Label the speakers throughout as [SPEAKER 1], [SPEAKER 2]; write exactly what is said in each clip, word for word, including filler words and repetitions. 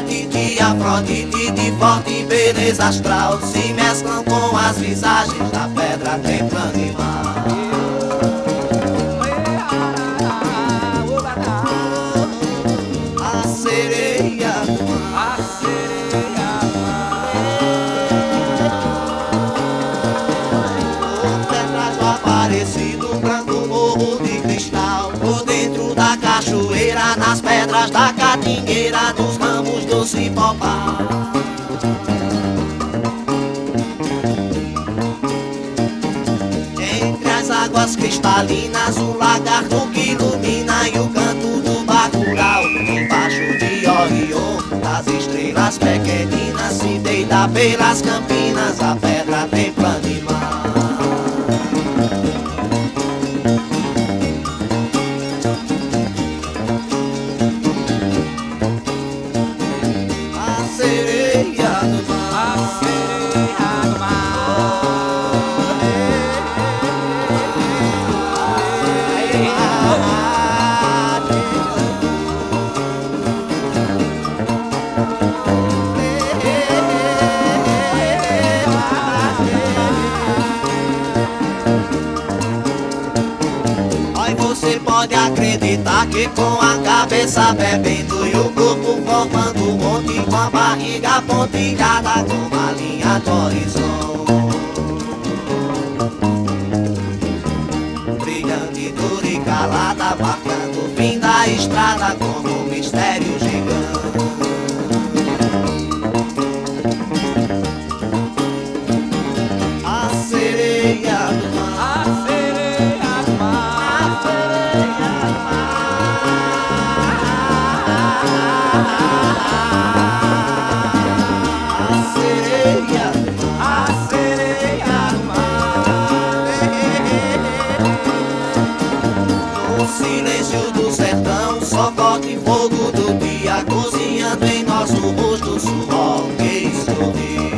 [SPEAKER 1] Brilhante de Afrodite, de forte beleza astral, se mesclam com as visagens da pedra templando e mar. A sereia do mar, a sereia do mar. O pedaço aparecido, branco morro de cristal, por dentro da cachoeira, nas pedras da catingueira, nos ramos do cipopá. Entre as águas cristalinas, o lagarto que ilumina e o canto do bacurau. Embaixo de Orion, das estrelas pequeninas, se deita pelas campinas, a pedra tem plano e mar. A sereia do mar, a sereia do mar. Aí você pode acreditar que com a cabeça bebendo e o corpo formando um monte, com a barriga pontilhada como a linha do horizonte. Brilhante, dura e calada, marcando o fim da estrada como um mistério gigante. A sereia do mar, a sereia do mar, a sereia do mar, a sereia do mar, a sereia do mar. No silêncio do sertão, só forte e fogo do dia, cozinhando em nosso rosto o suor que esconde.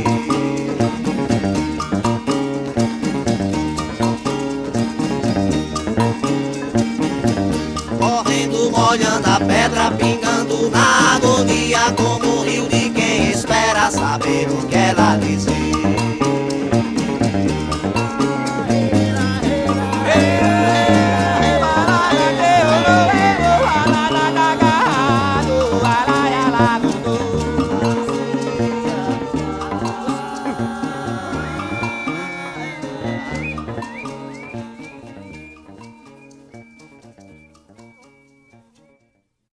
[SPEAKER 1] Correndo, molhando a pedra, pingando na agonia, como um rio de quem espera saber o que ela dizer.